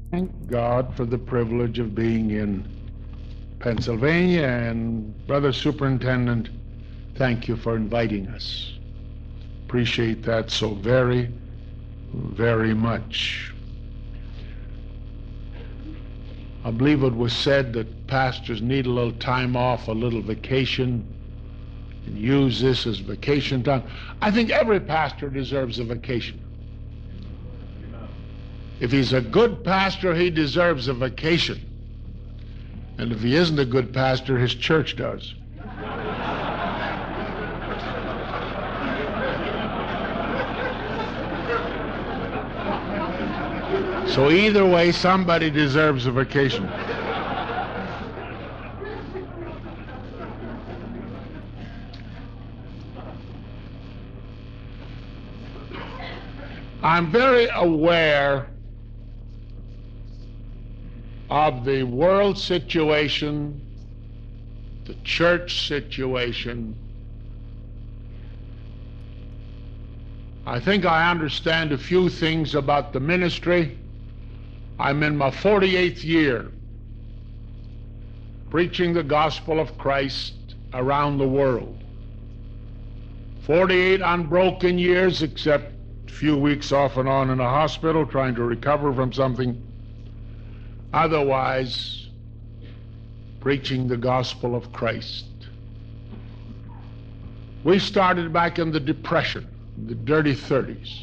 Thank God for the privilege of being in Pennsylvania, and Brother Superintendent, thank you for inviting us. Appreciate that so very, very much. I believe it was said that pastors need a little time off, a little vacation, and use this as vacation time. I think every pastor deserves a vacation. If he's a good pastor, he deserves a vacation. And if he isn't a good pastor, his church does. So either way, somebody deserves a vacation. I'm very aware of the world situation, the church situation. I think I understand a few things about the ministry. I'm in my 48th year preaching the gospel of Christ around the world. 48 unbroken years, except a few weeks off and on in a hospital trying to recover from something. Otherwise, preaching the gospel of Christ. We started back in the Depression, the dirty 30s.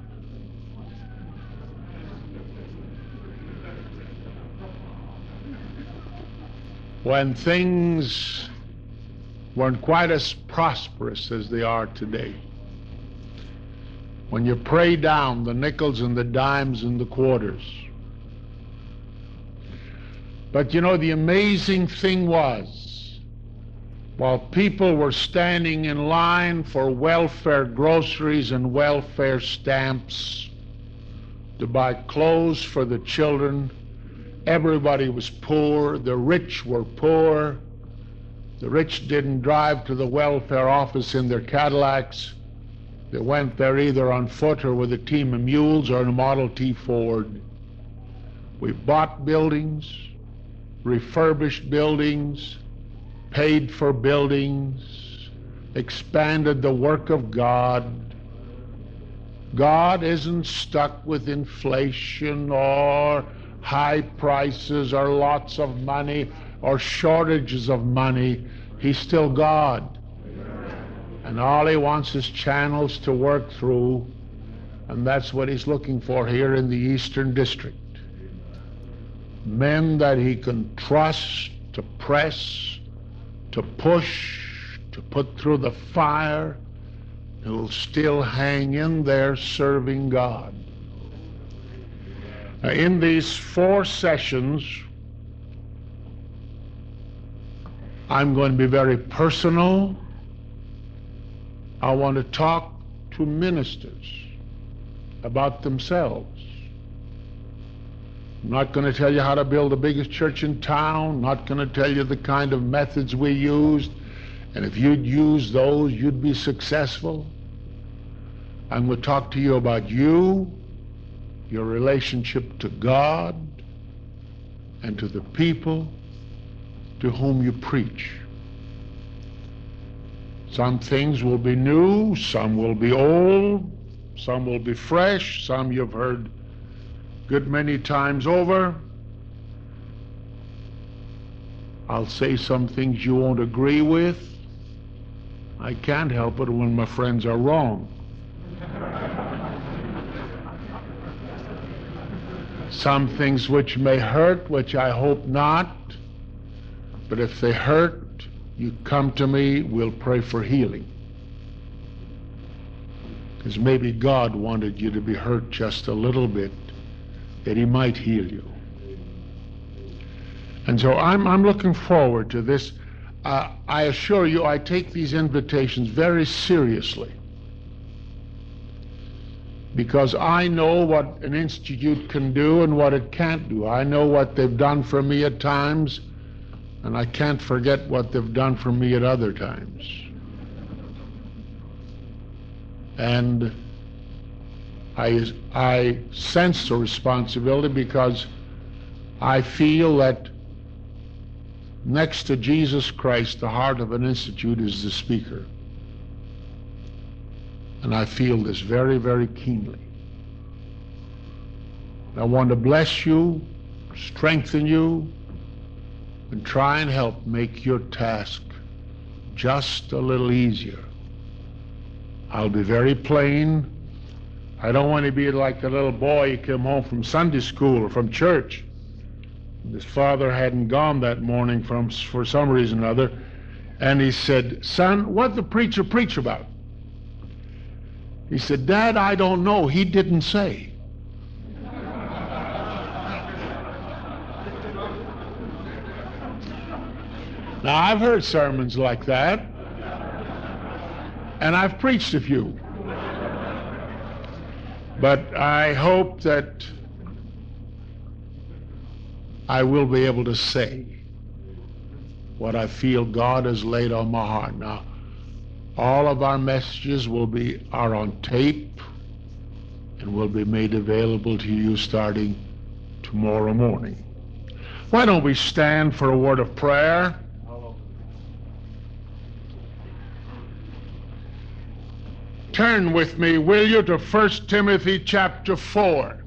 When things weren't quite as prosperous as they are today. When you pray down the nickels and the dimes and the quarters. But you know, the amazing thing was, while people were standing in line for welfare groceries and welfare stamps to buy clothes for the children, everybody was poor. The rich were poor. The rich didn't drive to the welfare office in their Cadillacs. They went there either on foot or with a team of mules or in a Model T Ford. We bought buildings, refurbished buildings, paid for buildings, expanded the work of God. God isn't stuck with inflation or high prices or lots of money or shortages of money. He's still God. And all he wants is channels to work through, and that's what he's looking for here in the Eastern District. Men that he can trust to press, to push, to put through the fire, who'll still hang in there serving God. Now, in these 4 sessions, I'm going to be very personal. I want to talk to ministers about themselves. I'm not going to tell you how to build the biggest church in town, not going to tell you the kind of methods we used, and if you'd use those, you'd be successful. I'm going to talk to you about you, your relationship to God, and to the people to whom you preach. Some things will be new, some will be old, some will be fresh, some you've heard good many times over. I'll say some things you won't agree with. I can't help it when my friends are wrong. Some things which may hurt, which I hope not, but if they hurt, you come to me, we'll pray for healing. Because maybe God wanted you to be hurt just a little bit, that he might heal you. And so I'm looking forward to this. I assure you, I take these invitations very seriously, because I know what an institute can do and what it can't do. I know what they've done for me at times, and I can't forget what they've done for me at other times. And I sense the responsibility because I feel that next to Jesus Christ, the heart of an institute is the speaker. And I feel this very, very keenly. I want to bless you, strengthen you, and try and help make your task just a little easier. I'll be very plain. I don't want to be like a little boy who came home from Sunday school or from church. His father hadn't gone that morning for some reason or other, and he said, "Son, what did the preacher preach about?" He said, "Dad, I don't know. He didn't say." Now, I've heard sermons like that, and I've preached a few. But I hope that I will be able to say what I feel God has laid on my heart. Now, all of our messages are on tape and will be made available to you starting tomorrow morning. Why don't we stand for a word of prayer? Turn with me, will you, to 1 Timothy chapter 4.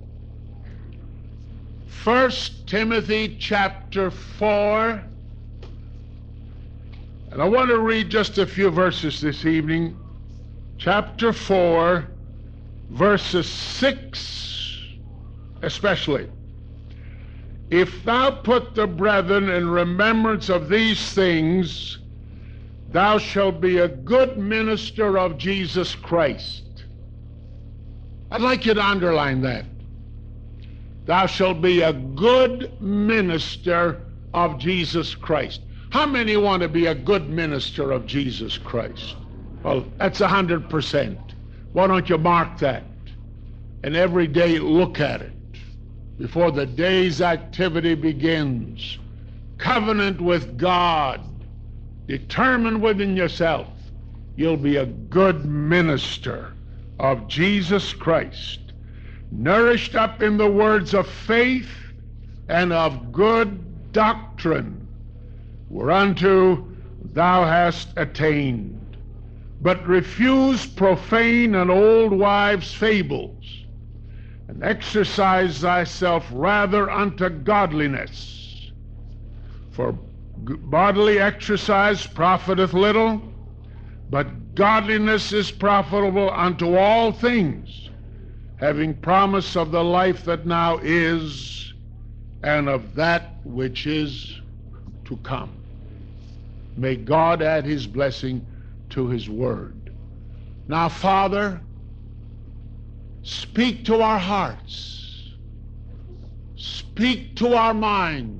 1 Timothy chapter 4. And I want to read just a few verses this evening. Chapter 4, verses 6 especially. "If thou put the brethren in remembrance of these things, thou shalt be a good minister of Jesus Christ." I'd like you to underline that. Thou shalt be a good minister of Jesus Christ. How many want to be a good minister of Jesus Christ? Well, that's 100%. Why don't you mark that? And every day look at it before the day's activity begins. Covenant with God. Determine within yourself, you'll be a good minister of Jesus Christ, nourished up in the words of faith and of good doctrine, whereunto thou hast attained. But refuse profane and old wives' fables, and exercise thyself rather unto godliness. For bodily exercise profiteth little, but godliness is profitable unto all things, having promise of the life that now is, and of that which is to come. May God add his blessing to his word. Now, Father, speak to our hearts. Speak to our minds.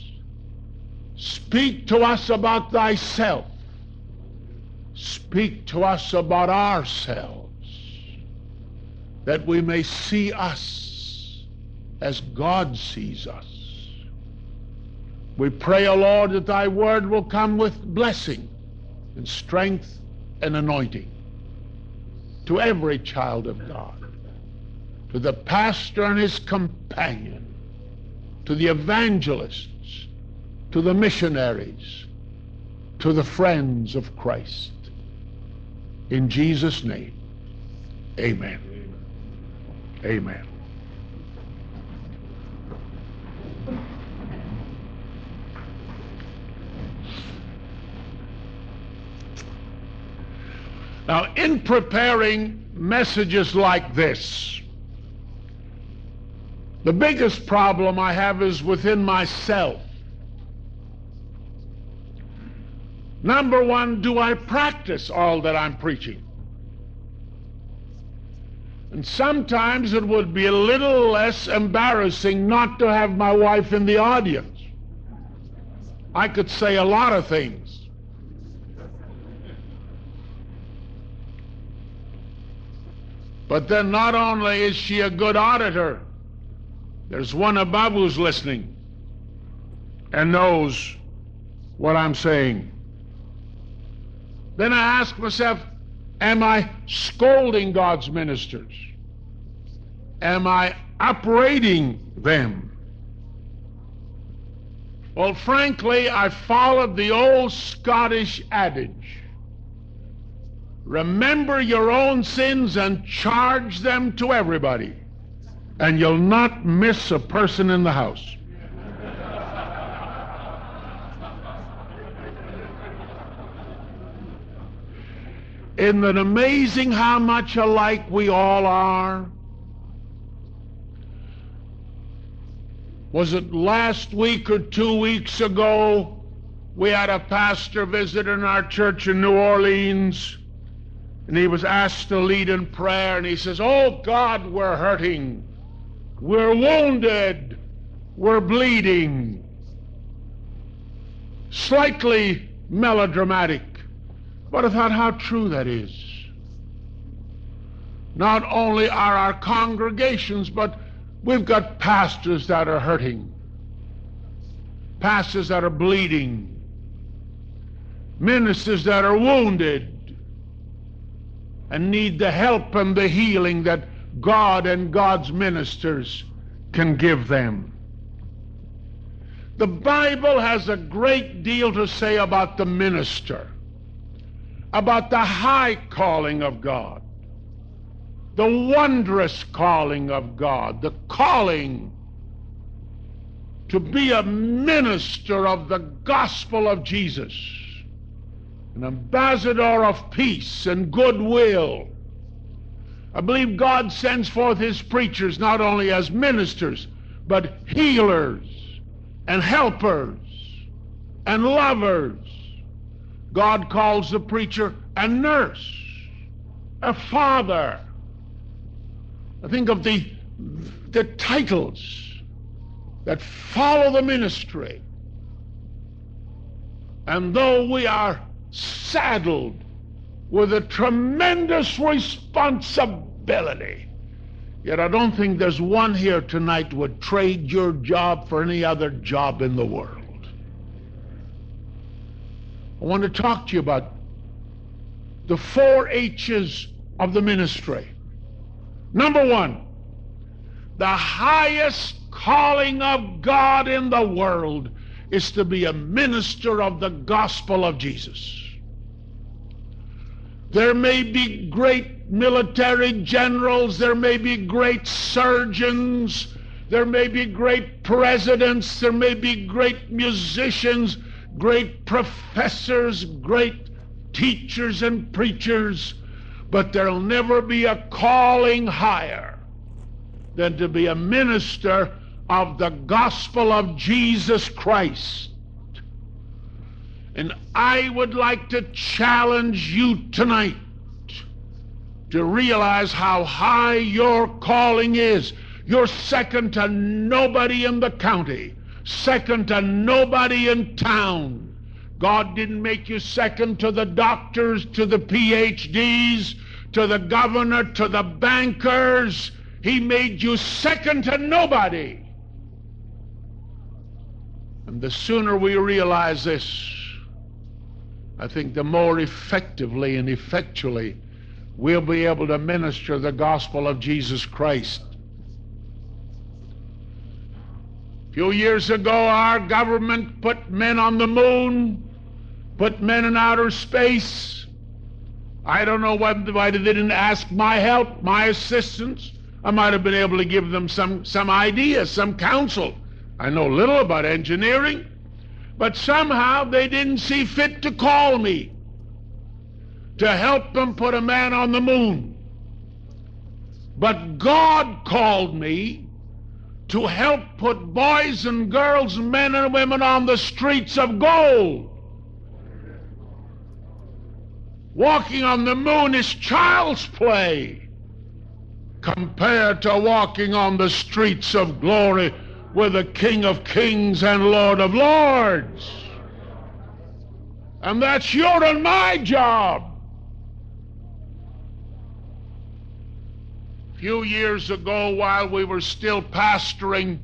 Speak to us about thyself. Speak to us about ourselves, that we may see us as God sees us. We pray, O Lord, that thy word will come with blessing and strength and anointing to every child of God, to the pastor and his companion, to the evangelists, to the missionaries, to the friends of Christ. In Jesus' name, amen. Amen. Now, in preparing messages like this, the biggest problem I have is within myself. Number one, do I practice all that I'm preaching? And sometimes it would be a little less embarrassing not to have my wife in the audience. I could say a lot of things. But then not only is she a good auditor, there's one above who's listening and knows what I'm saying. Then I ask myself, am I scolding God's ministers? Am I upbraiding them? Well, frankly, I followed the old Scottish adage. Remember your own sins and charge them to everybody, and you'll not miss a person in the house. Isn't it amazing how much alike we all are? Was it last week or 2 weeks ago, we had a pastor visit in our church in New Orleans, and he was asked to lead in prayer, and he says, "Oh God, we're hurting, we're wounded, we're bleeding." Slightly melodramatic, but I thought how true that is. Not only are our congregations, but we've got pastors that are hurting, pastors that are bleeding, ministers that are wounded and need the help and the healing that God and God's ministers can give them. The Bible has a great deal to say about the minister, about the high calling of God, the wondrous calling of God, the calling to be a minister of the gospel of Jesus, an ambassador of peace and goodwill. I believe God sends forth his preachers not only as ministers, but healers and helpers and lovers. God calls the preacher a nurse, a father. I think of the titles that follow the ministry. And though we are saddled with a tremendous responsibility, yet I don't think there's one here tonight would trade your job for any other job in the world. I want to talk to you about the 4 H's of the ministry. Number 1, the highest calling of God in the world is to be a minister of the gospel of Jesus. There may be great military generals, there may be great surgeons, there may be great presidents, there may be great musicians, great professors, great teachers and preachers, but there'll never be a calling higher than to be a minister of the gospel of Jesus Christ. And I would like to challenge you tonight to realize how high your calling is. You're second to nobody in the county, second to nobody in town. God didn't make you second to the doctors, to the PhDs, to the governor, to the bankers. He made you second to nobody. And the sooner we realize this, I think the more effectively and effectually we'll be able to minister the gospel of Jesus Christ. A few years ago, our government put men on the moon, put men in outer space. I don't know why they didn't ask my help, my assistance. I might have been able to give them some ideas, some counsel. I know little about engineering, but somehow they didn't see fit to call me to help them put a man on the moon. But God called me to help put boys and girls, men and women on the streets of gold. Walking on the moon is child's play compared to walking on the streets of glory with the King of Kings and Lord of Lords. And that's your and my job. A few years ago, while we were still pastoring,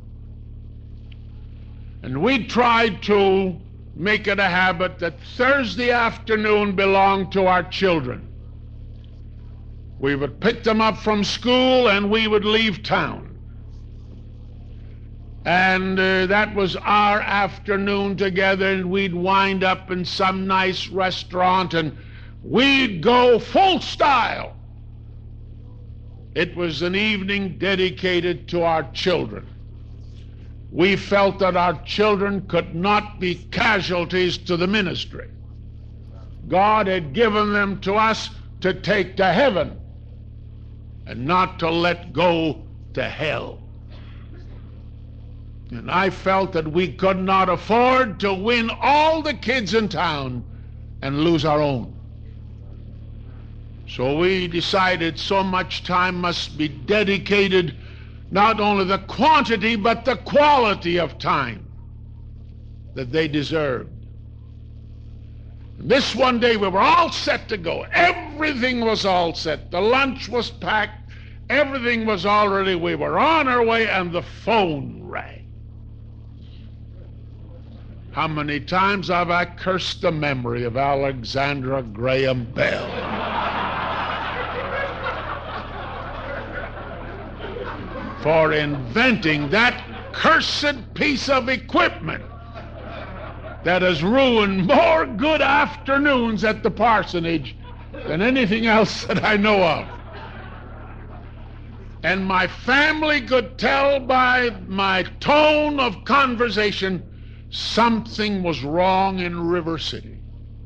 and we tried to make it a habit that Thursday afternoon belonged to our children. We would pick them up from school and we would leave town. And that was our afternoon together, and we'd wind up in some nice restaurant and we'd go full style. It was an evening dedicated to our children. We felt that our children could not be casualties to the ministry. God had given them to us to take to heaven and not to let go to hell. And I felt that we could not afford to win all the kids in town and lose our own. So we decided so much time must be dedicated, not only the quantity but the quality of time that they deserved. And this one day we were all set to go. Everything was all set. The lunch was packed. Everything was all ready. We were on our way, and the phone rang. How many times have I cursed the memory of Alexandra Graham Bell? For inventing that cursed piece of equipment that has ruined more good afternoons at the parsonage than anything else that I know of. And my family could tell by my tone of conversation something was wrong in River City.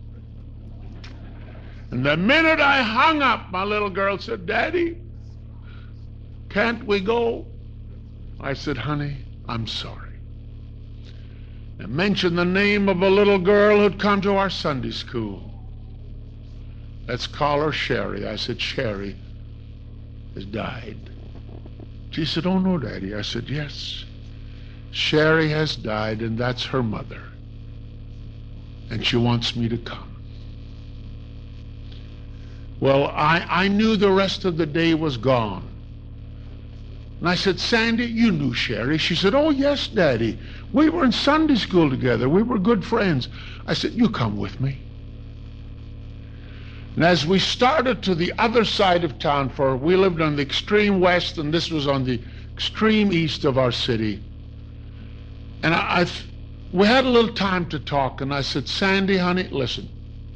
And the minute I hung up, my little girl said, "Daddy, can't we go?" I said, "Honey, I'm sorry." And mentioned the name of a little girl who'd come to our Sunday school. "Let's call her Sherry." I said, "Sherry has died." She said, "Oh, no, Daddy." I said, "Yes. Sherry has died, and that's her mother. And she wants me to come." Well, I knew the rest of the day was gone. And I said, "Sandy, you knew Sherry." She said, "Oh, yes, Daddy. We were in Sunday school together. We were good friends." I said, "You come with me." And as we started to the other side of town, for we lived on the extreme west, and this was on the extreme east of our city, and we had a little time to talk, and I said, "Sandy, honey, listen.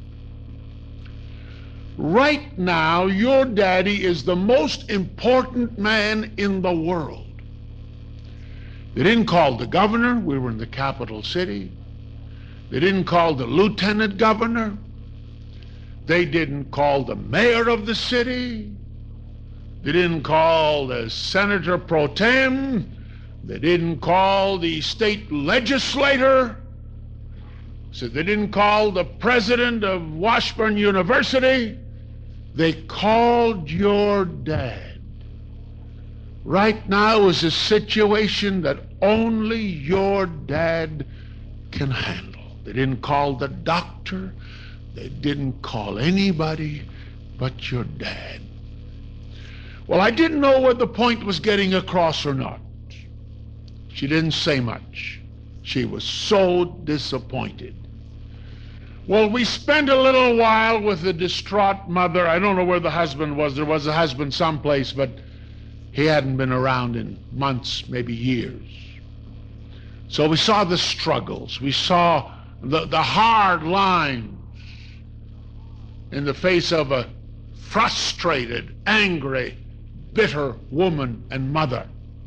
Right now, your daddy is the most important man in the world." They didn't call the governor. We were in the capital city. They didn't call the lieutenant governor. They didn't call the mayor of the city. They didn't call the senator pro tem. They didn't call the state legislator. So they didn't call the president of Washburn University. They called your dad. Right now is a situation that only your dad can handle. They didn't call the doctor. They didn't call anybody but your dad. Well, I didn't know whether the point was getting across or not. She didn't say much. She was so disappointed. Well, we spent a little while with the distraught mother. I don't know where the husband was. There was a husband someplace, but he hadn't been around in months, maybe years. So we saw the struggles. We saw the hard lines in the face of a frustrated, angry, bitter woman and mother,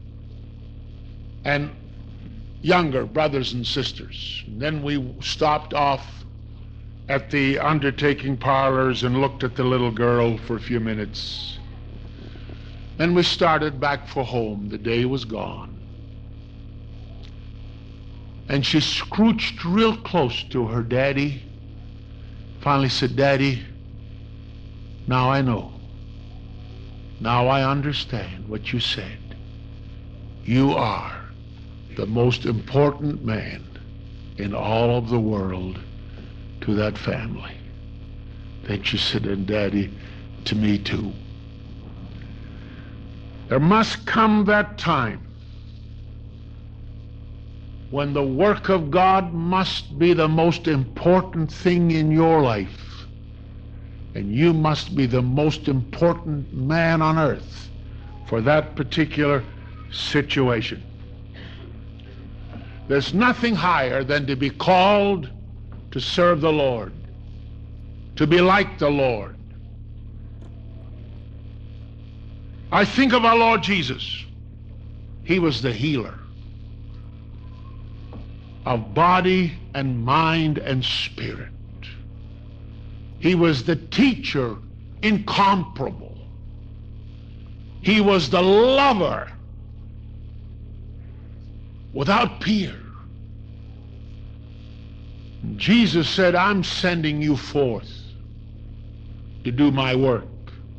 and younger brothers and sisters. And then we stopped off at the undertaking parlors and looked at the little girl for a few minutes. Then we started back for home. The day was gone. And she scrooched real close to her daddy, finally said, "Daddy, now I know. Now I understand what you said. You are the most important man in all of the world to that family." Then she said, "And Daddy, to me too." There must come that time when the work of God must be the most important thing in your life, and you must be the most important man on earth for that particular situation. There's nothing higher than to be called to serve the Lord, to be like the Lord. I think of our Lord Jesus. He was the healer of body and mind and spirit. He was the teacher incomparable. He was the lover without peer. Jesus said, I'm sending you forth to do my work.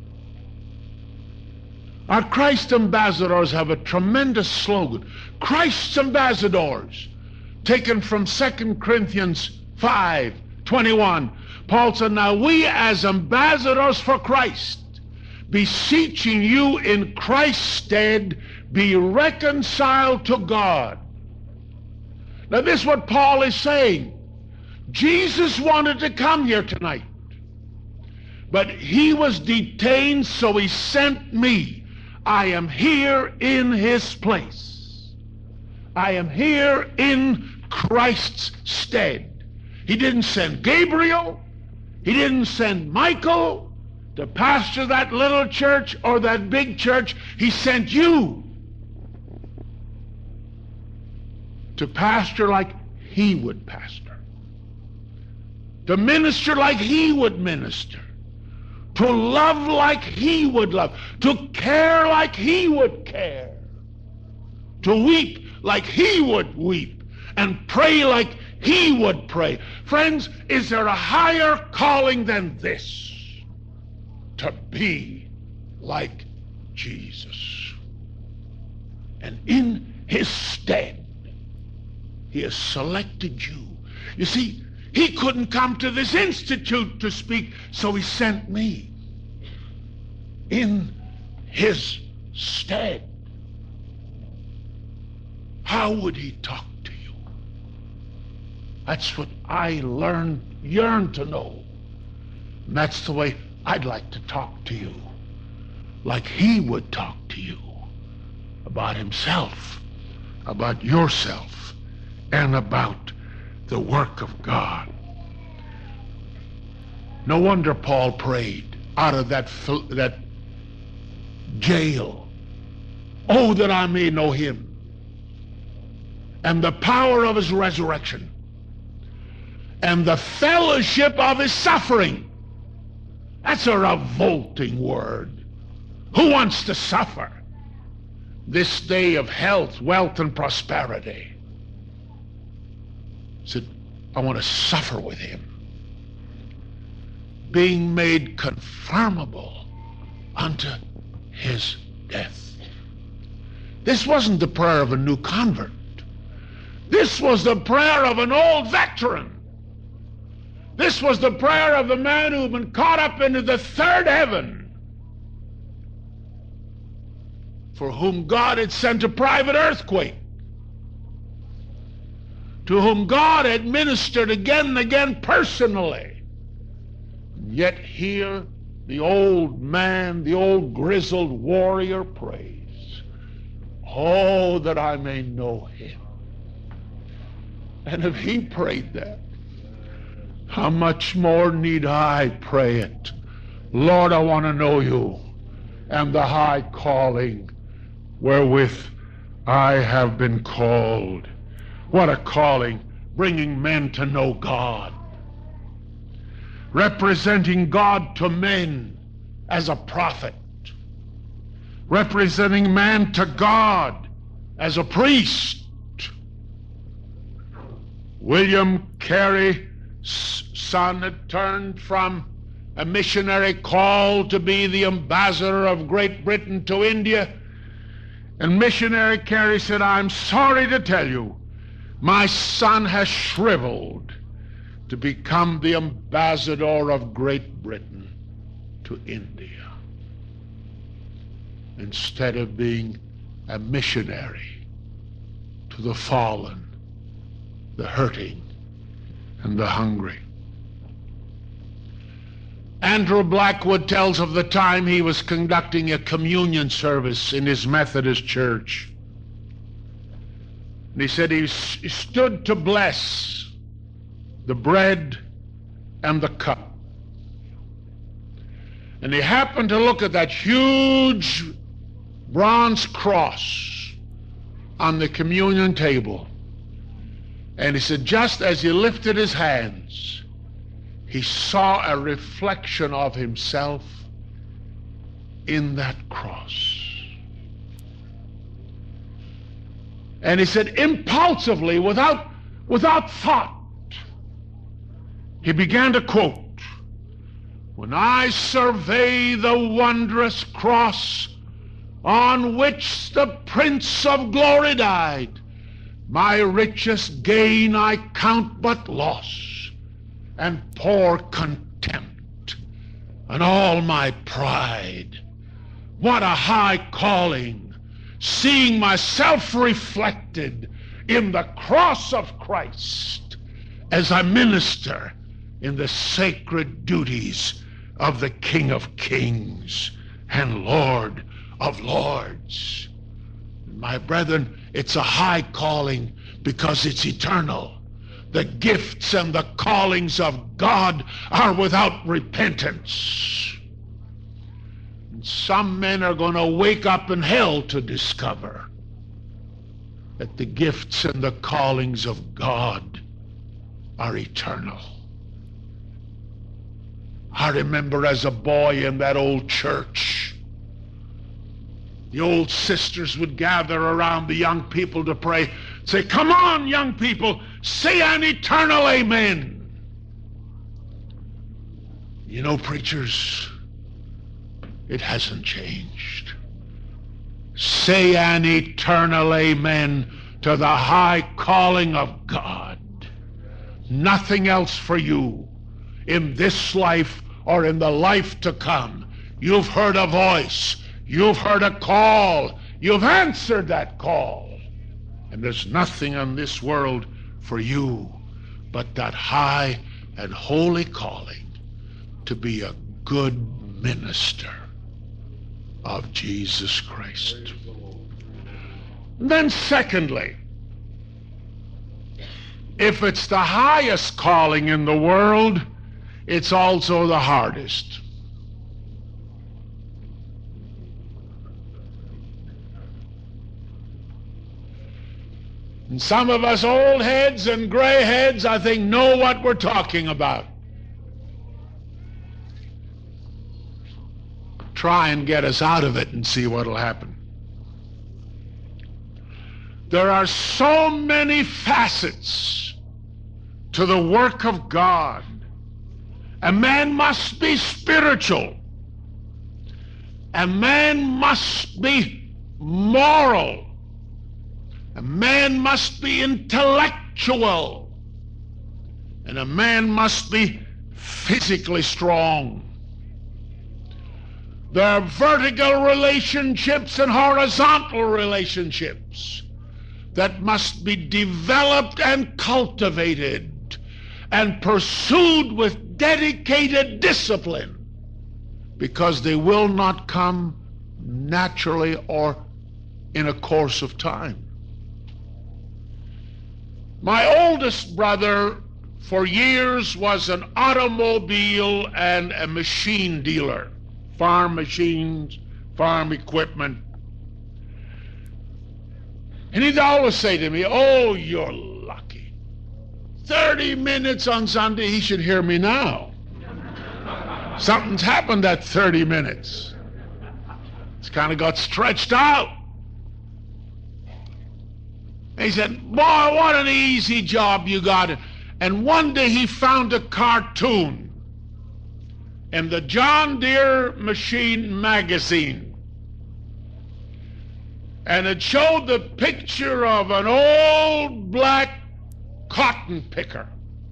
Our Christ ambassadors have a tremendous slogan. Christ's ambassadors, taken from 2 Corinthians 5:21. Paul said, now we as ambassadors for Christ, beseeching you in Christ's stead, be reconciled to God. Now this is what Paul is saying. Jesus wanted to come here tonight, but he was detained, so he sent me. I am here in his place. I am here in Christ's stead. He didn't send Gabriel. He didn't send Michael to pastor that little church or that big church. He sent you to pastor like he would pastor, to minister like he would minister, to love like he would love, to care like he would care, to weep like he would weep, and pray like he would pray. Friends, is there a higher calling than this? To be like Jesus. And in his stead, he has selected you. You see, he couldn't come to this institute to speak, so he sent me in his stead. How would he talk to you? That's what I yearn to know. And that's the way I'd like to talk to you, like he would talk to you about himself, about yourself, and about the work of God. No wonder Paul prayed out of that jail. Oh, that I may know him and the power of his resurrection and the fellowship of his suffering. That's a revolting word. Who wants to suffer this day of health, wealth, and prosperity? Said, I want to suffer with him, being made conformable unto his death. This wasn't the prayer of a new convert. This was the prayer of an old veteran. This was the prayer of the man who had been caught up into the third heaven, for whom God had sent a private earthquake, to whom God had ministered again and again personally. Yet here, the old man, the old grizzled warrior prays, oh, that I may know him. And if he prayed that, how much more need I pray it? Lord, I want to know you and the high calling wherewith I have been called. What a calling, bringing men to know God, representing God to men as a prophet, representing man to God as a priest. William Carey's son had turned from a missionary call to be the ambassador of Great Britain to India, and missionary Carey said, I'm sorry to tell you, my son has shriveled to become the ambassador of Great Britain to India, instead of being a missionary to the fallen, the hurting, and the hungry. Andrew Blackwood tells of the time he was conducting a communion service in his Methodist church. And he said he stood to bless the bread and the cup. And he happened to look at that huge bronze cross on the communion table. And he said, just as he lifted his hands, he saw a reflection of himself in that cross. And he said, impulsively, without thought, he began to quote, "When I survey the wondrous cross on which the Prince of Glory died, my richest gain I count but loss, and pour contempt on all my pride. What a high calling, seeing myself reflected in the cross of Christ as I minister in the sacred duties of the King of Kings and Lord of Lords." My brethren, it's a high calling because it's eternal. The gifts and the callings of God are without repentance. And some men are going to wake up in hell to discover that the gifts and the callings of God are eternal. I remember as a boy in that old church, the old sisters would gather around the young people to pray, say, "Come on, young people, say an eternal amen." You know, preachers, it hasn't changed. Say an eternal amen to the high calling of God. Nothing else for you in this life or in the life to come. You've heard a voice. You've heard a call. You've answered that call. And there's nothing in this world for you but that high and holy calling to be a good minister of Jesus Christ. And then secondly, if it's the highest calling in the world, it's also the hardest. And some of us old heads and gray heads, I think, know what we're talking about. Try and get us out of it and see what'll happen. There are so many facets to the work of God. A man must be spiritual. A man must be moral. A man must be intellectual. And a man must be physically strong. There are vertical relationships and horizontal relationships that must be developed and cultivated and pursued with dedicated discipline, because they will not come naturally or in a course of time. My oldest brother for years was an automobile and a machine dealer, farm machines, farm equipment. And he'd always say to me, "Oh, you're lucky. 30 minutes on Sunday." He should hear me now. Something's happened that 30 minutes. It's kind of got stretched out. And he said, "Boy, what an easy job you got." And one day he found a cartoon in the John Deere Machine magazine. And it showed the picture of an old black cotton picker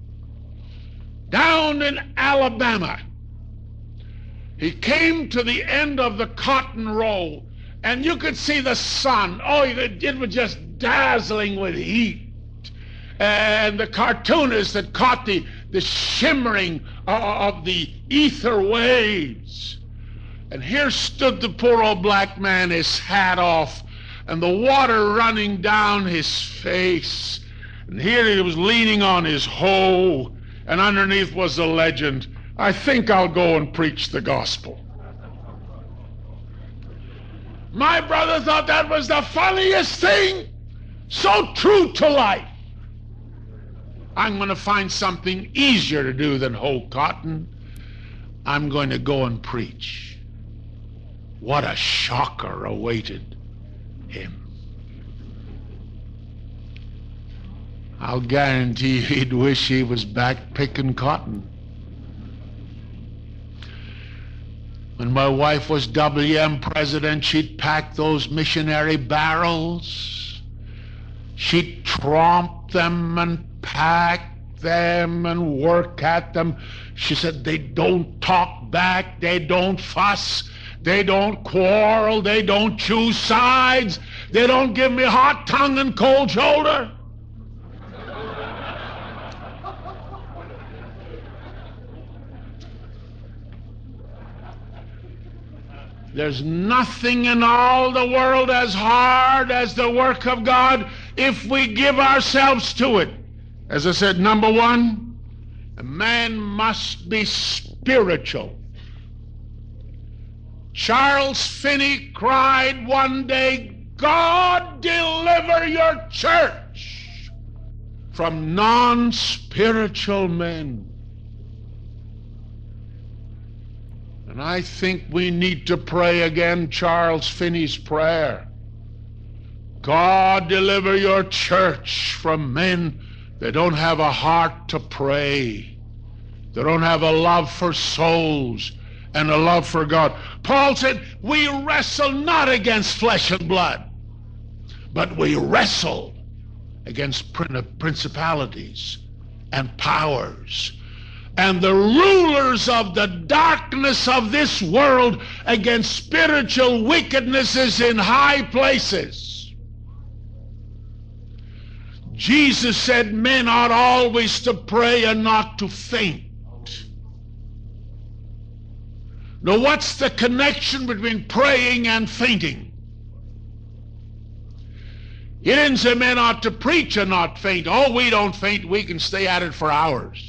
down in Alabama. He came to the end of the cotton row, and you could see the sun. Oh, it was just dazzling with heat. And the cartoonist had caught the shimmering of the ether waves. And here stood the poor old black man, his hat off, and the water running down his face. And here he was leaning on his hoe, and underneath was the legend, "I think I'll go and preach the gospel." My brother thought that was the funniest thing, so true to life. I'm going to find something easier to do than hoe cotton. I'm going to go and preach. What a shocker awaited him. I'll guarantee he'd wish he was back picking cotton. When my wife was WM president, she'd pack those missionary barrels. She'd tromp them and pack them and work at them. She said, they don't talk back, they don't fuss, they don't quarrel, they don't choose sides, they don't give me hot tongue and cold shoulder. There's nothing in all the world as hard as the work of God if we give ourselves to it. As I said, number one, a man must be spiritual. Charles Finney cried one day, "God deliver your church from non-spiritual men." And I think we need to pray again Charles Finney's prayer. God deliver your church from men that don't have a heart to pray. They don't have a love for souls and a love for God. Paul said, we wrestle not against flesh and blood, but we wrestle against principalities and powers and the rulers of the darkness of this world, against spiritual wickednesses in high places. Jesus said men ought always to pray and not to faint. Now, what's the connection between praying and fainting? He didn't say men ought to preach and not faint. Oh, we don't faint, we can stay at it for hours.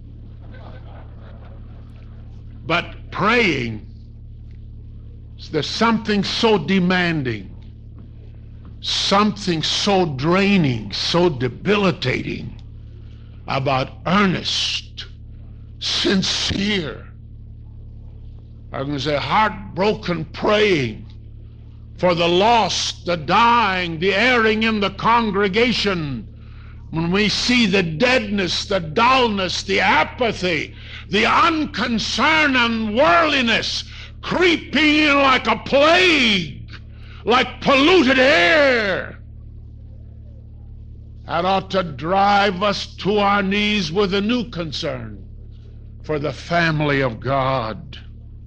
But praying, there's something so demanding, something so draining, so debilitating about earnest, sincere, I'm going to say heartbroken praying for the lost, the dying, the erring in the congregation. When we see the deadness, the dullness, the apathy, the unconcern and worldliness creeping in like a plague, like polluted air, that ought to drive us to our knees with a new concern for the family of God.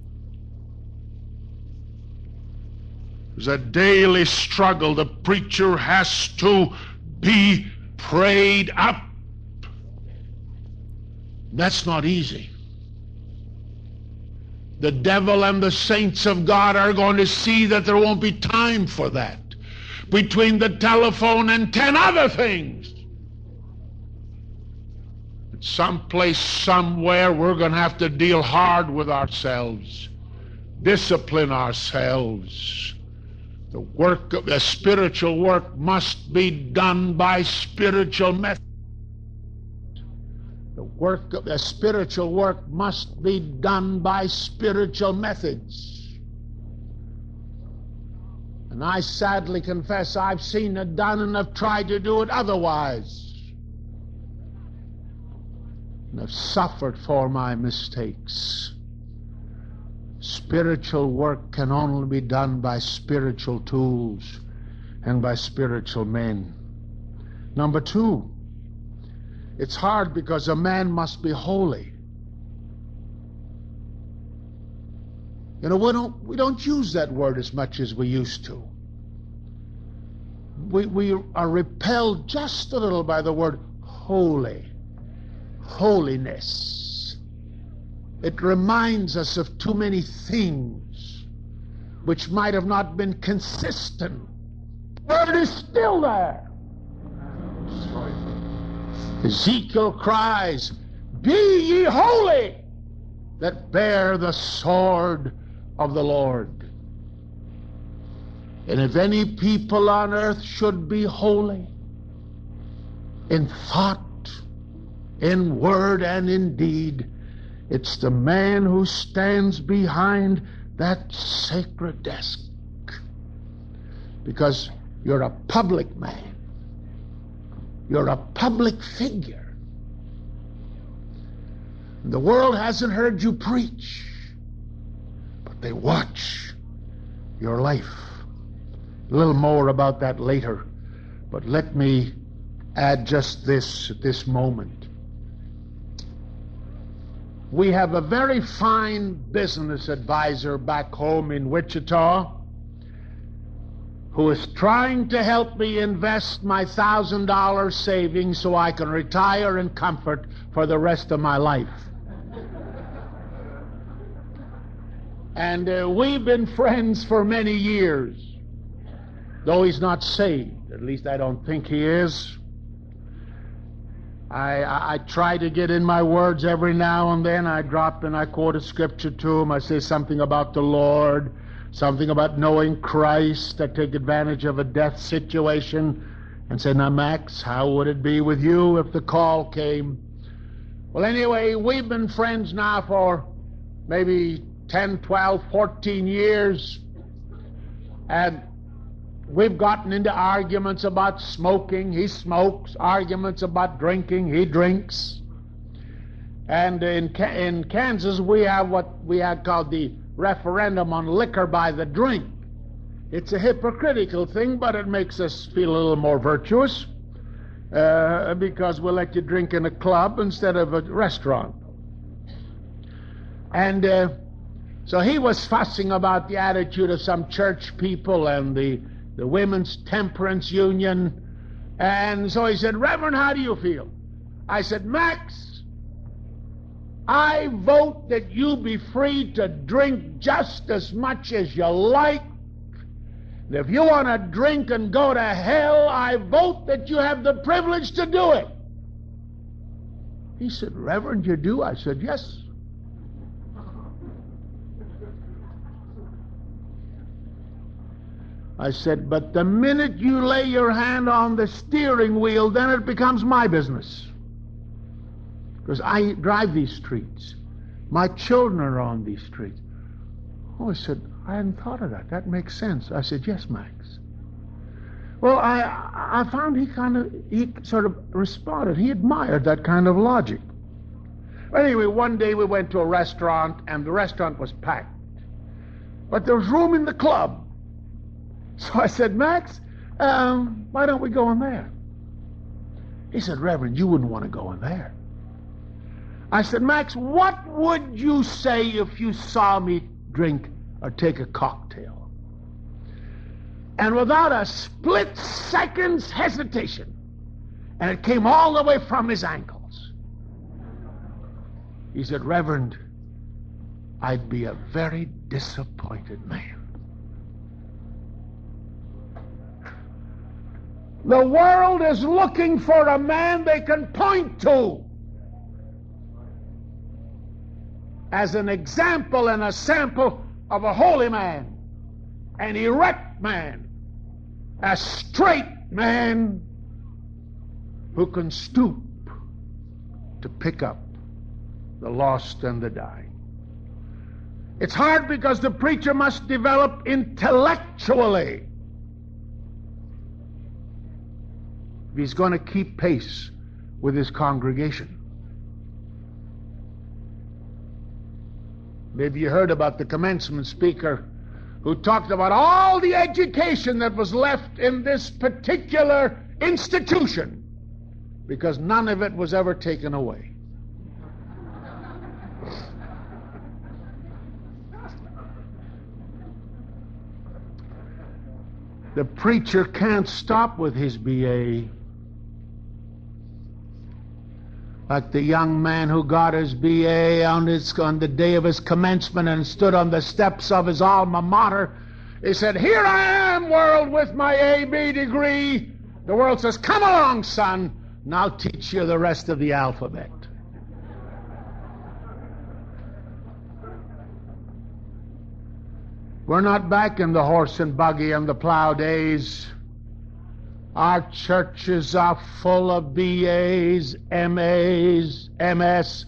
There's a daily struggle. The preacher has to be prayed up. That's not easy. The devil and the saints of God are going to see that there won't be time for that between the telephone and 10 other things. Someplace, somewhere, we're going to have to deal hard with ourselves, discipline ourselves. The work of the spiritual work must be done by spiritual method. The work of the spiritual work must be done by spiritual methods. And I sadly confess I've seen it done and I've tried to do it otherwise. And I've suffered for my mistakes. Spiritual work can only be done by spiritual tools and by spiritual men. Number two, it's hard because a man must be holy. You know, we don't use that word as much as we used to. We are repelled just a little by the word holy, holiness. It reminds us of too many things which might have not been consistent word is still there. Ezekiel cries, "Be ye holy that bear the sword of the Lord." And if any people on earth should be holy in thought, in word, and in deed, it's the man who stands behind that sacred desk. Because you're a public man. You're a public figure. The world hasn't heard you preach, but they watch your life. A little more about that later, but let me add just this at this moment. We have a very fine business advisor back home in Wichita who is trying to help me invest my $1,000 savings so I can retire in comfort for the rest of my life. And we've been friends for many years, though he's not saved. At least I don't think he is. I try to get in my words every now and then. I drop and I quote a scripture to him. I say something about the Lord, something about knowing Christ. I take advantage of a death situation and say, "Now, Max, how would it be with you if the call came?" Well, anyway, we've been friends now for maybe 10, 12, 14 years. And we've gotten into arguments about smoking. He smokes. Arguments about drinking. He drinks. And in Kansas, we have what we had called the referendum on liquor by the drink. It's a hypocritical thing, but it makes us feel a little more virtuous because we'll let you drink in a club instead of a restaurant. And so he was fussing about the attitude of some church people and the Women's Temperance Union. And so he said, "Reverend, how do you feel?" I said, "Max, I vote that you be free to drink just as much as you like. And if you want to drink and go to hell, I vote that you have the privilege to do it." He said, "Reverend, you do?" I said, "Yes." I said, "But the minute you lay your hand on the steering wheel, then it becomes my business. Because I drive these streets. My children are on these streets." Oh, I said, "I hadn't thought of that. That makes sense." I said, "Yes, Max." Well, I found he sort of responded. He admired that kind of logic. Anyway, one day we went to a restaurant, and the restaurant was packed. But there was room in the club. So I said, "Max, why don't we go in there?" He said, "Reverend, you wouldn't want to go in there." I said, "Max, what would you say if you saw me drink or take a cocktail?" And without a split second's hesitation, and it came all the way from his ankles, he said, "Reverend, I'd be a very disappointed man." The world is looking for a man they can point to as an example and a sample of a holy man, an erect man, a straight man who can stoop to pick up the lost and the dying. It's hard because the preacher must develop intellectually if he's going to keep pace with his congregation. Maybe you heard about the commencement speaker who talked about all the education that was left in this particular institution because none of it was ever taken away. The preacher can't stop with his BA. Like the young man who got his BA on the day of his commencement and stood on the steps of his alma mater. He said, "Here I damn world with my A.B. degree. The world says, come along, son, and I'll teach you the rest of the alphabet. We're not back in the horse and buggy and the plow days. Our churches are full of BAs, MAs, MS,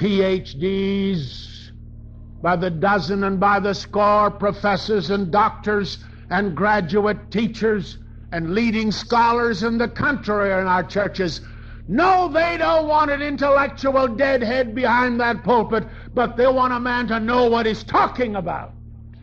PhDs, by the dozen and by the score, professors and doctors and graduate teachers and leading scholars in the country are in our churches. No, they don't want an intellectual deadhead behind that pulpit, but they want a man to know what he's talking about.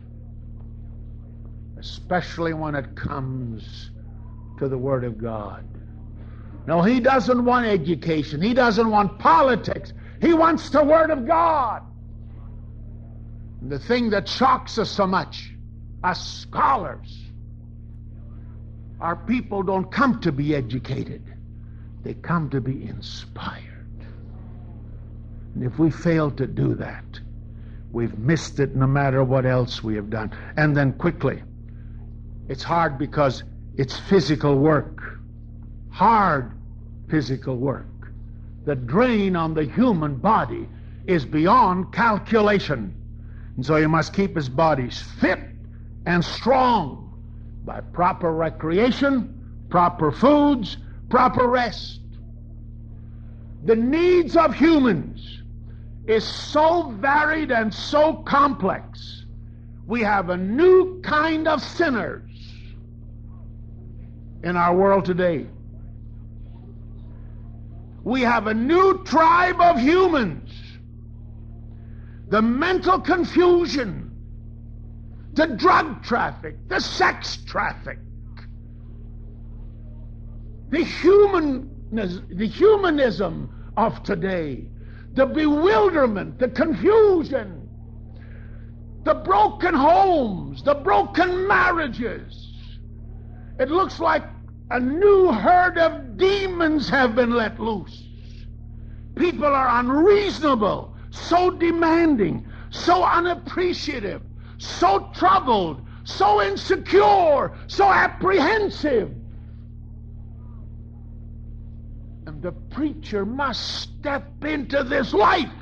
Especially when it comes to the Word of God. No, he doesn't want education. He doesn't want politics. He wants the Word of God. And the thing that shocks us so much, us scholars, our people don't come to be educated. They come to be inspired. And if we fail to do that, we've missed it no matter what else we have done. And then quickly, it's hard because it's physical work. Hard physical work. The drain on the human body is beyond calculation. And so he must keep his bodies fit and strong by proper recreation, proper foods, proper rest. The needs of humans is so varied and so complex. We have a new kind of sinners in our world today. We have a new tribe of humans. The mental confusion, the drug traffic, the sex traffic, the humanism of today, the bewilderment, the confusion, the broken homes, the broken marriages. It looks like a new herd of demons have been let loose. People are unreasonable, so demanding, so unappreciative, so troubled, so insecure, so apprehensive. And the preacher must step into this life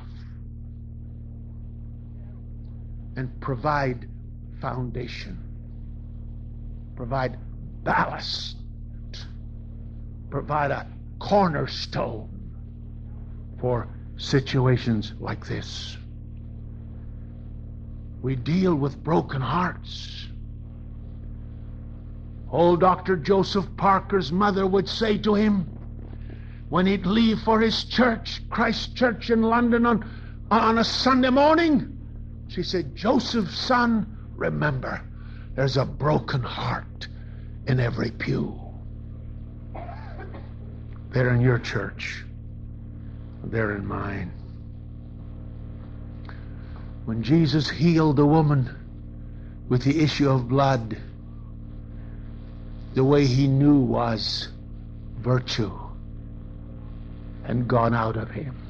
and provide foundation, provide ballast, provide a cornerstone for situations like this. We deal with broken hearts. Old Dr. Joseph Parker's mother would say to him when he'd leave for his church, Christ Church in London, on a Sunday morning, she said, "Joseph, son, remember, there's a broken heart in every pew." They're in your church. They're in mine. When Jesus healed the woman with the issue of blood, the way he knew was virtue had gone out of him.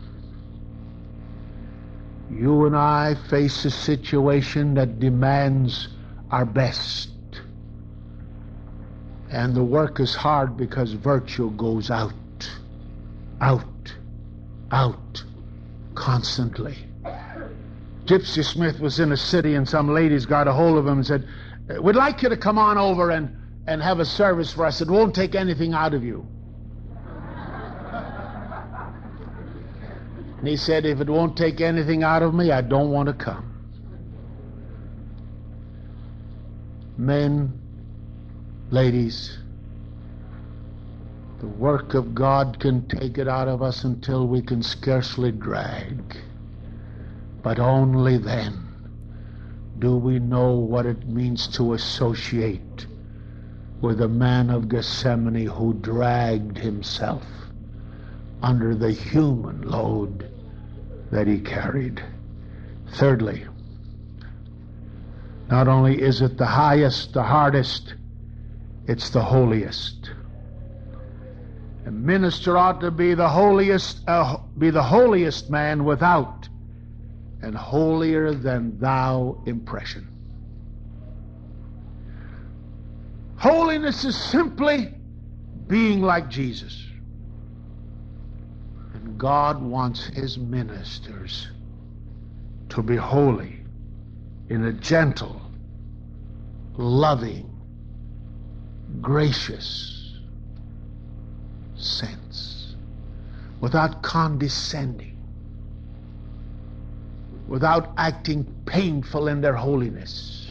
You and I face a situation that demands our best. And the work is hard because virtue goes out, constantly. Gypsy Smith was in a city and some ladies got a hold of him and said, "We'd like you to come on over and have a service for us. It won't take anything out of you." And he said, "If it won't take anything out of me, I don't want to come." Men, ladies, the work of God can take it out of us until we can scarcely drag. But only then do we know what it means to associate with the man of Gethsemane who dragged himself under the human load that he carried. Thirdly, not only is it the highest, the hardest, it's the holiest. A minister ought to be the holiest man without an holier than thou impression. Holiness is simply being like Jesus. And God wants his ministers to be holy in a gentle, loving, gracious sense, without condescending, without acting painful in their holiness,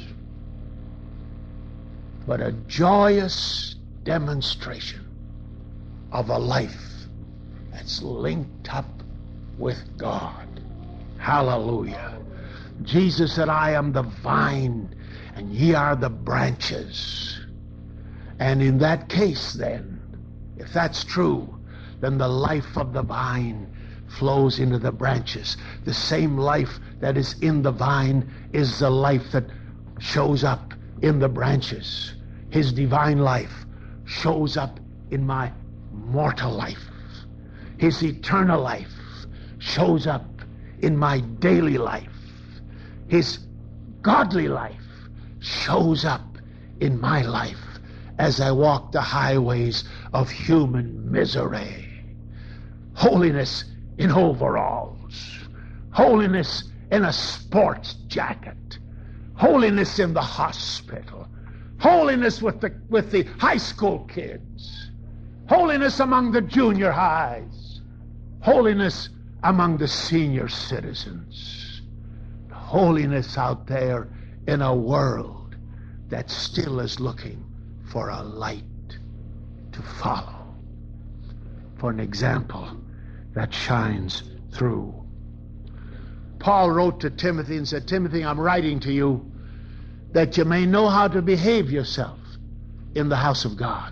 but a joyous demonstration of a life that's linked up with God. Hallelujah. Jesus said, I am the vine, and ye are the branches. And in that case, then, if that's true, then the life of the vine flows into the branches. The same life that is in the vine is the life that shows up in the branches. His divine life shows up in my mortal life. His eternal life shows up in my daily life. His godly life shows up in my life as I walk the highways of human misery. Holiness in overalls. Holiness in a sports jacket. Holiness in the hospital. Holiness with the high school kids. Holiness among the junior highs. Holiness among the senior citizens. Holiness out there in a world that still is looking for a light to follow, for an example that shines through. Paul wrote to Timothy and said, Timothy, I'm writing to you that you may know how to behave yourself in the house of God.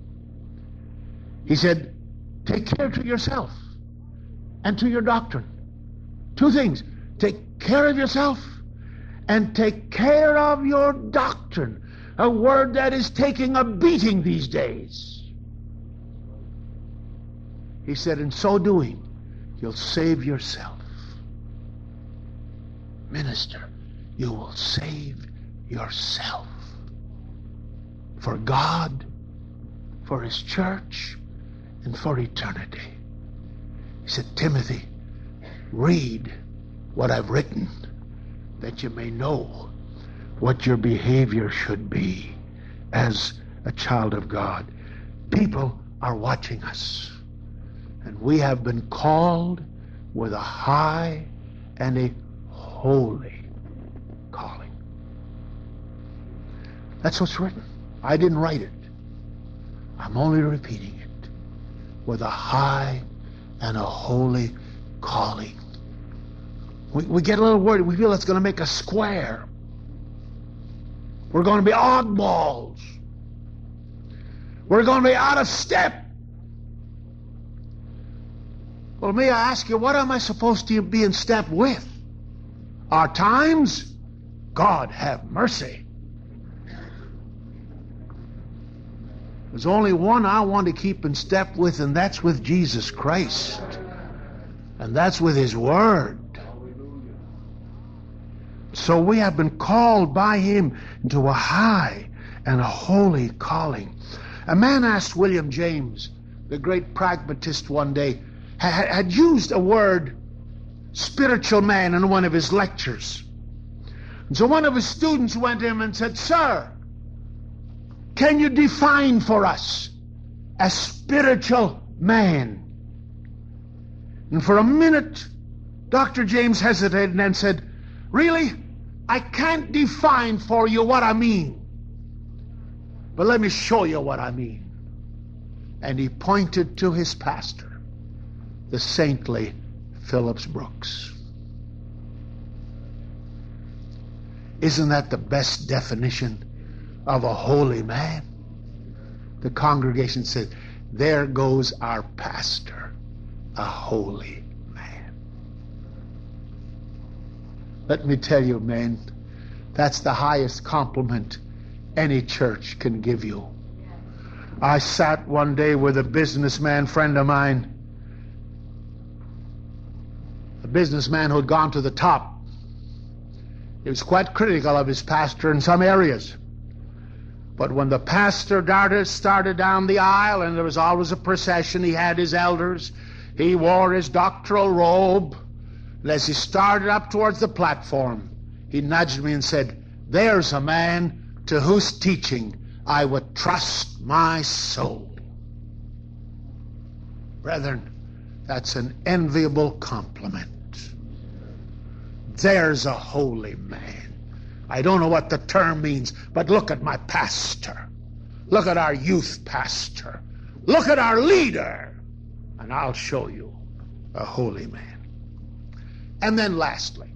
He said, take care to yourself and to your doctrine. Two things. Take care of yourself and take care of your doctrine. A word that is taking a beating these days. He said, in so doing, you'll save yourself. Minister, you will save yourself. For God, for his church, and for eternity. He said, Timothy, read what I've written, that you may know what your behavior should be as a child of God. People are watching us, and we have been called with a high and a holy calling. That's what's written. I didn't write it. I'm only repeating it. With a high and a holy calling. We get a little worried. We feel it's going to make us square. We're going to be oddballs. We're going to be out of step. Well, may I ask you, what am I supposed to be in step with? Our times? God have mercy. There's only one I want to keep in step with, and that's with Jesus Christ. And that's with his Word. So we have been called by him into a high and a holy calling. A man asked William James, the great pragmatist, one day, had used a word, spiritual man, in one of his lectures. And so one of his students went to him and said, Sir, can you define for us a spiritual man? And for a minute, Dr. James hesitated and then said, Really? I can't define for you what I mean. But let me show you what I mean. And he pointed to his pastor, the saintly Phillips Brooks. Isn't that the best definition of a holy man? The congregation said, there goes our pastor, a holy man. Let me tell you, men, that's the highest compliment any church can give you. I sat one day with a businessman friend of mine, a businessman who had gone to the top. He was quite critical of his pastor in some areas. But when the pastor started down the aisle, and there was always a procession, he had his elders, he wore his doctoral robe, and as he started up towards the platform, he nudged me and said, "There's a man to whose teaching I would trust my soul." Brethren, that's an enviable compliment. There's a holy man. I don't know what the term means, but look at my pastor. Look at our youth pastor. Look at our leader, and I'll show you a holy man. And then lastly,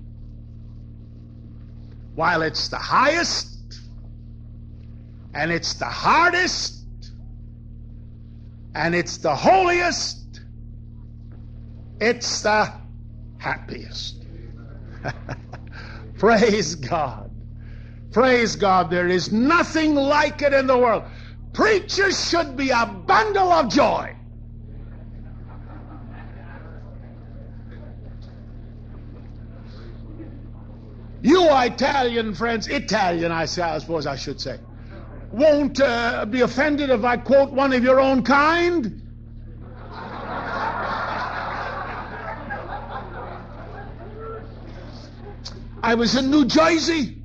while it's the highest, and it's the hardest, and it's the holiest, it's the happiest. Praise God. Praise God. There is nothing like it in the world. Preachers should be a bundle of joy. You Italian friends, Italian I suppose I should say, won't be offended if I quote one of your own kind? I was in New Jersey.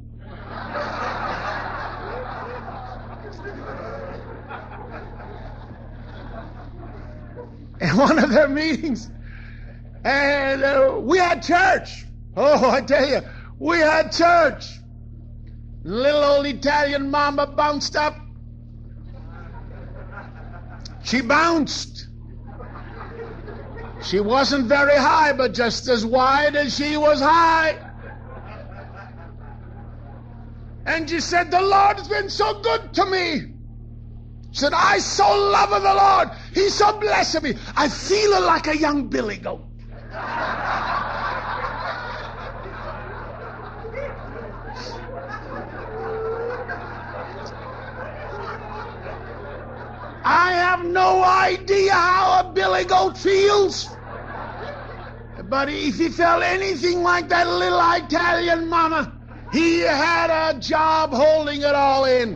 In one of their meetings, and we had church. Oh, I tell you, we had church. Little old Italian mama bounced up. She bounced. She wasn't very high, but just as wide as she was high. And she said, "The Lord has been so good to me." She said, "I so love the Lord. He's so blessed me. I feel like a young billy goat." I have no idea how a billy goat feels. But if he felt anything like that little Italian mama, he had a job holding it all in.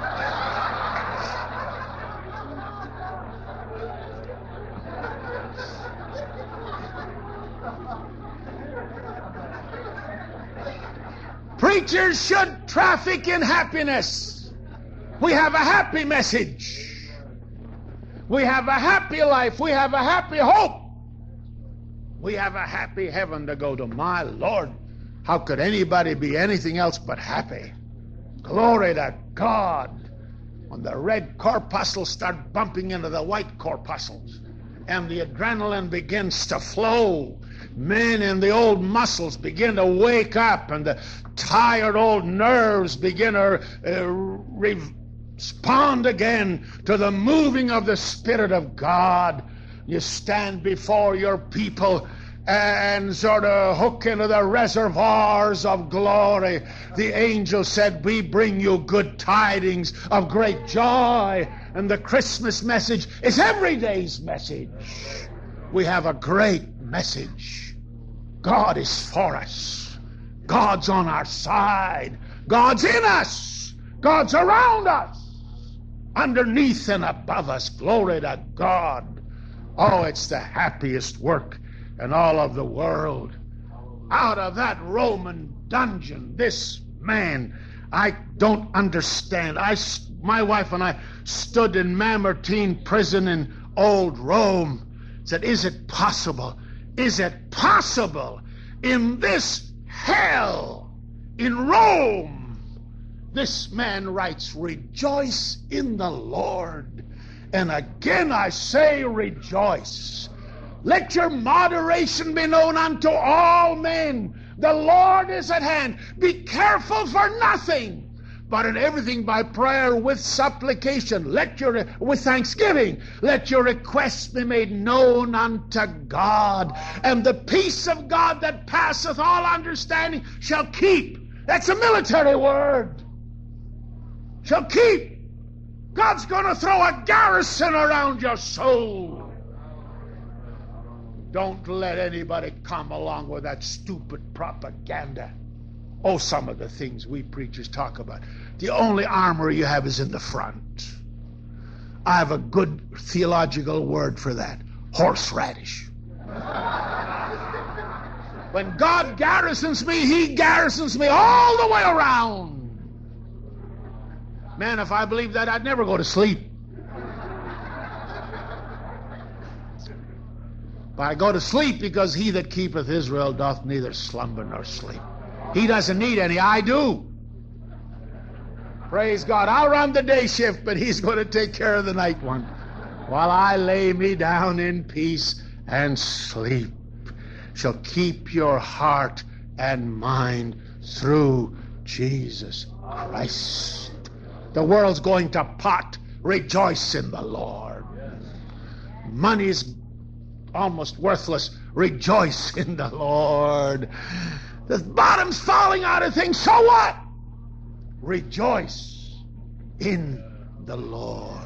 Preachers should traffic in happiness. We have a happy message. We have a happy life. We have a happy hope. We have a happy heaven to go to. My Lord, how could anybody be anything else but happy? Glory to God. When the red corpuscles start bumping into the white corpuscles and the adrenaline begins to flow, men in the old muscles begin to wake up, and the tired old nerves begin to respond again to the moving of the Spirit of God. You stand before your people and sort of hook into the reservoirs of glory. The angel said, "We bring you good tidings of great joy." And the Christmas message is every day's message. We have a great message. God is for us. God's on our side. God's in us. God's around us. Underneath and above us. Glory to God. Oh, it's the happiest work in all of the world. Out of that Roman dungeon, this man, I don't understand. My wife and I stood in Mamertine prison in old Rome. Said, "Is it possible? Is it possible in this hell in Rome?" This man writes, "Rejoice in the Lord." And again I say, rejoice. Let your moderation be known unto all men. The Lord is at hand. Be careful for nothing, but in everything by prayer with supplication, with thanksgiving, let your requests be made known unto God. And the peace of God that passeth all understanding shall keep. That's a military word. Shall keep. God's going to throw a garrison around your soul. Don't let anybody come along with that stupid propaganda. Oh, some of the things we preachers talk about. The only armor you have is in the front. I have a good theological word for that. Horseradish. When God garrisons me, He garrisons me all the way around. Man, if I believed that, I'd never go to sleep. But I go to sleep because He that keepeth Israel doth neither slumber nor sleep. He doesn't need any, I do. Praise God. I'll run the day shift, but He's going to take care of the night one. While I lay me down in peace and sleep, shall keep your heart and mind through Jesus Christ. The world's going to pot. Rejoice in the Lord. Money's almost worthless. Rejoice in the Lord. The bottom's falling out of things. So what? Rejoice in the Lord.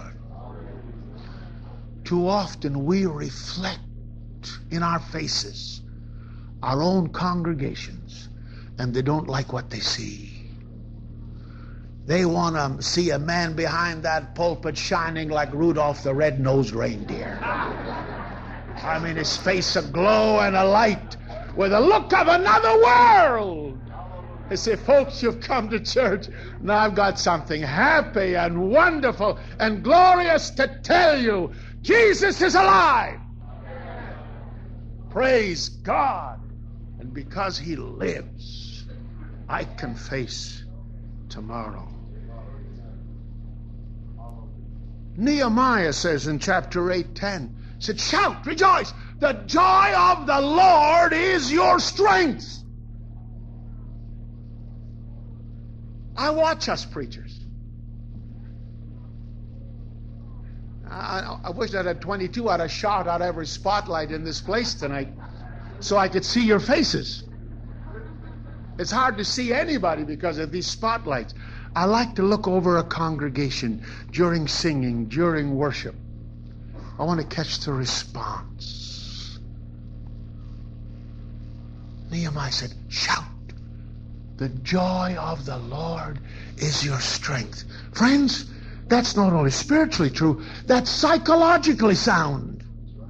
Too often we reflect in our faces our own congregations, and they don't like what they see. They want to see a man behind that pulpit shining like Rudolph the red-nosed reindeer. I mean, his face aglow and alight with the look of another world. They say, folks, you've come to church. Now I've got something happy and wonderful and glorious to tell you. Jesus is alive. Praise God. And because He lives, I can face tomorrow. Nehemiah says in chapter 8:10, said, shout, rejoice. The joy of the Lord is your strength. I watch us preachers. I wish that at 22 I'd have shot out every spotlight in this place tonight so I could see your faces. It's hard to see anybody because of these spotlights. I like to look over a congregation during singing, during worship. I want to catch the response. Nehemiah said, shout. The joy of the Lord is your strength. Friends, that's not only spiritually true, that's psychologically sound.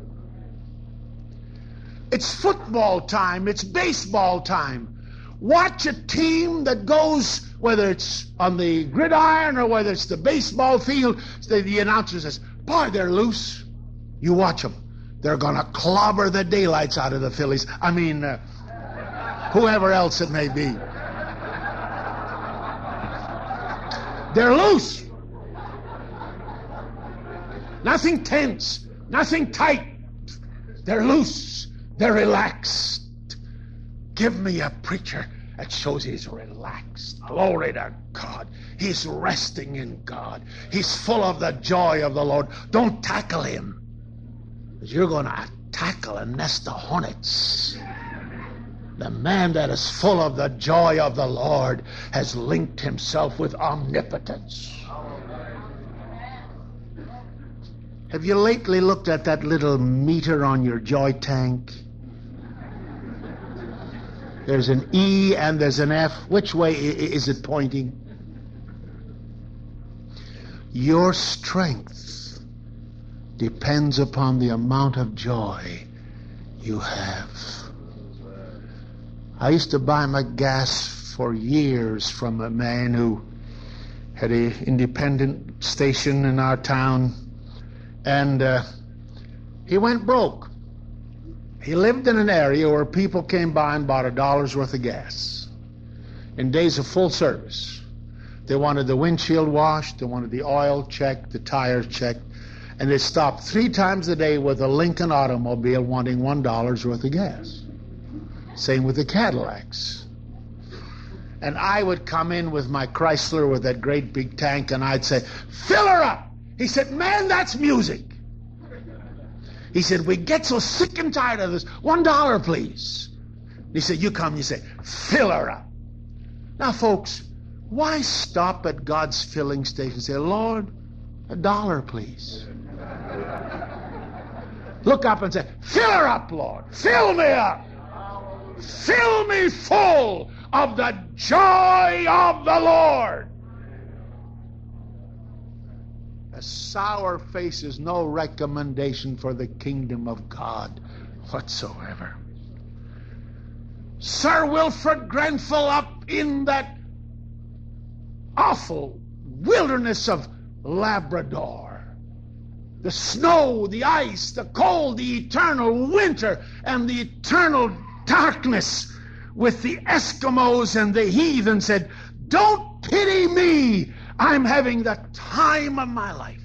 It's football time, it's baseball time. Watch a team that goes, whether it's on the gridiron or whether it's the baseball field, the announcer says, boy, they're loose. You watch them. They're going to clobber the daylights out of the Phillies. I mean, whoever else it may be. They're loose. Nothing tense. Nothing tight. They're loose. They're relaxed. Give me a preacher that shows he's relaxed. Glory to God. He's resting in God. He's full of the joy of the Lord. Don't tackle him, because you're going to tackle a nest of hornets. The man that is full of the joy of the Lord has linked himself with omnipotence. Have you lately looked at that little meter on your joy tank? There's an E and there's an F. Which way is it pointing? Your strength depends upon the amount of joy you have. I used to buy my gas for years from a man who had an independent station in our town, and he went broke. He lived in an area where people came by and bought $1 worth of gas in days of full service. They wanted the windshield washed, they wanted the oil checked, the tires checked, and they stopped 3 times a day with a Lincoln automobile wanting $1 worth of gas. Same with the Cadillacs. And I would come in with my Chrysler with that great big tank, and I'd say, fill her up. He said, man, that's music. He said, we get so sick and tired of this. $1, please. He said, you come, you say, fill her up. Now, folks, why stop at God's filling station and say, Lord, $1, please? Look up and say, fill her up, Lord. Fill me up. Fill me full of the joy of the Lord. A sour face is no recommendation for the kingdom of God whatsoever. Sir Wilfrid Grenfell, up in that awful wilderness of Labrador, the snow, the ice, the cold, the eternal winter, and the eternal darkness with the Eskimos and the heathen, said, "Don't pity me. I'm having the time of my life."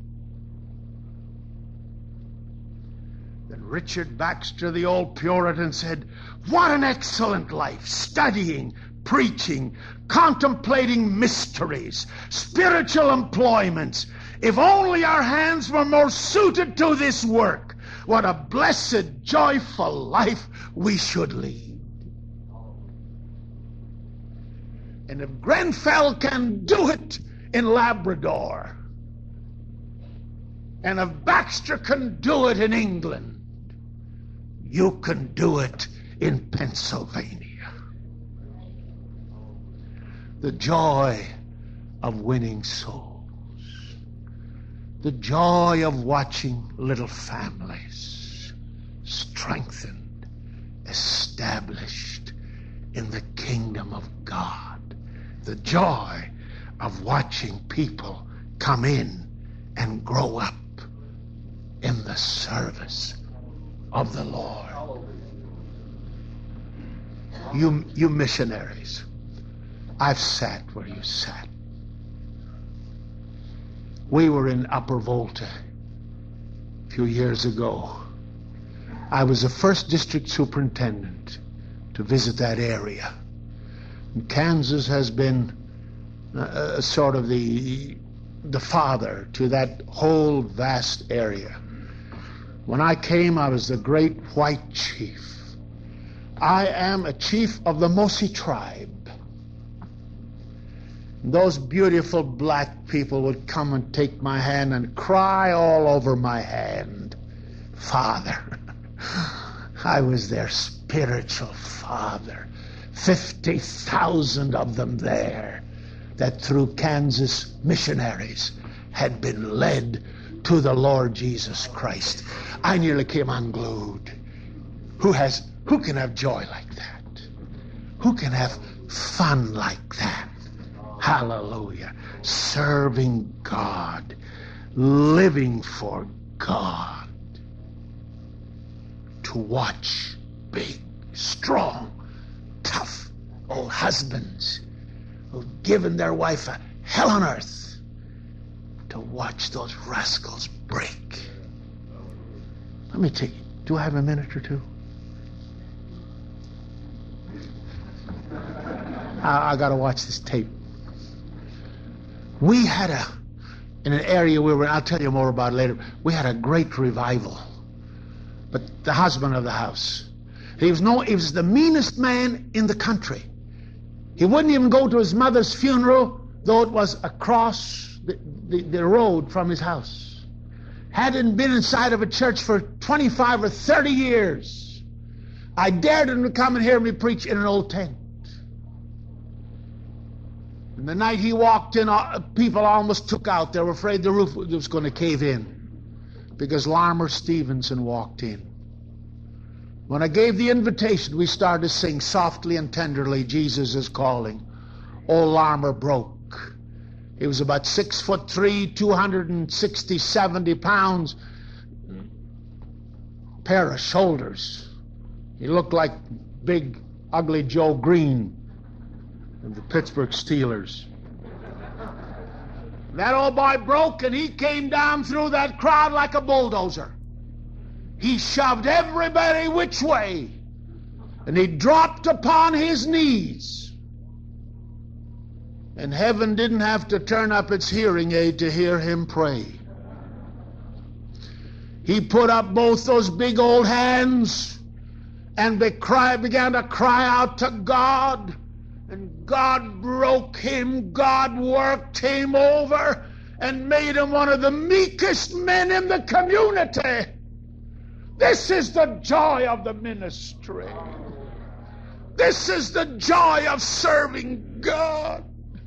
Then Richard Baxter, the old Puritan, said, "What an excellent life, studying, preaching, contemplating mysteries, spiritual employments. If only our hands were more suited to this work, what a blessed, joyful life we should lead." And if Grenfell can do it in Labrador, and if Baxter can do it in England, you can do it in Pennsylvania. The joy of winning souls. The joy of watching little families strengthened, established in the kingdom of God. The joy of watching people come in and grow up in the service of the Lord. You missionaries, I've sat where you sat. We were in Upper Volta a few years ago. I was the first district superintendent to visit that area. And Kansas has been sort of the father to that whole vast area. When I came, I was the great white chief. I am a chief of the Mosi tribe. Those beautiful black people would come and take my hand and cry all over my hand. Father. I was their spiritual father. 50,000 of them there that through Kansas missionaries had been led to the Lord Jesus Christ. I nearly came unglued. Who can have joy like that? Who can have fun like that? Hallelujah. Serving God. Living for God. To watch big, strong, tough old husbands who've given their wife a hell on earth, to watch those rascals break. Let me take you. Do I have a minute or two? I got to watch this tape. We had in an area we were, I'll tell you more about it later, we had a great revival. But the husband of the house, he was the meanest man in the country. He wouldn't even go to his mother's funeral, though it was across the road from his house. Hadn't been inside of a church for 25 or 30 years. I dared him to come and hear me preach in an old tent. And the night he walked in, people almost took out. They were afraid the roof was going to cave in because Larmer Stevenson walked in. When I gave the invitation, we started to sing softly and tenderly, "Jesus is Calling." Old Larmer broke. He was about 6'3", 260, 70 pounds, pair of shoulders. He looked like big, ugly Joe Green of the Pittsburgh Steelers. That old boy broke, and he came down through that crowd like a bulldozer. He shoved everybody which way, and he dropped upon his knees. And heaven didn't have to turn up its hearing aid to hear him pray. He put up both those big old hands, and began to cry out to God. And God broke him, God worked him over, and made him one of the meekest men in the community. This is the joy of the ministry. This is the joy of serving God.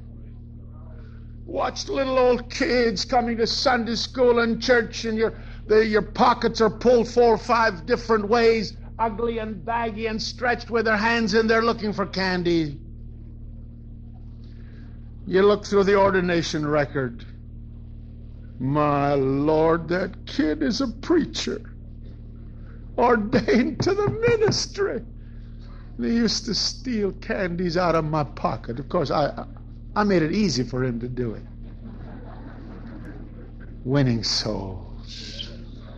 Watch little old kids coming to Sunday school and church, and your pockets are pulled 4 or 5 different ways, ugly and baggy and stretched with their hands in there looking for candy. You look through the ordination record. My Lord, that kid is a preacher, ordained to the ministry. They used to steal candies out of my pocket. Of course, I made it easy for him to do it. Winning souls.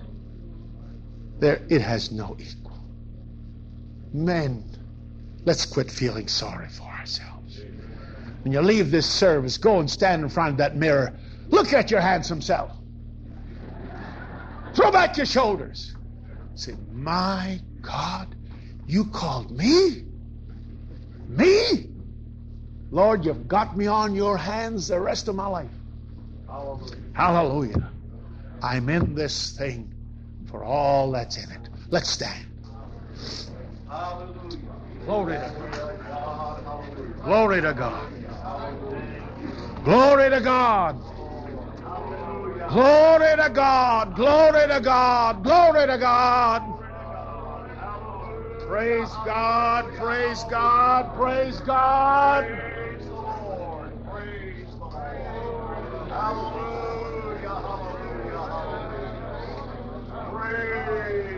It has no equal. Men, let's quit feeling sorry for ourselves. When you leave this service, go and stand in front of that mirror. Look at your handsome self. Throw back your shoulders. Say, my God, you called me? Me? Lord, you've got me on your hands the rest of my life. Hallelujah. Hallelujah. I'm in this thing for all that's in it. Let's stand. Hallelujah. Glory to God. Glory to God. Glory to God. Glory to God. Glory to God. Glory to God. Praise God. Praise God. Praise God. Praise the Lord. Praise the Lord. Hallelujah. Hallelujah. Hallelujah. Praise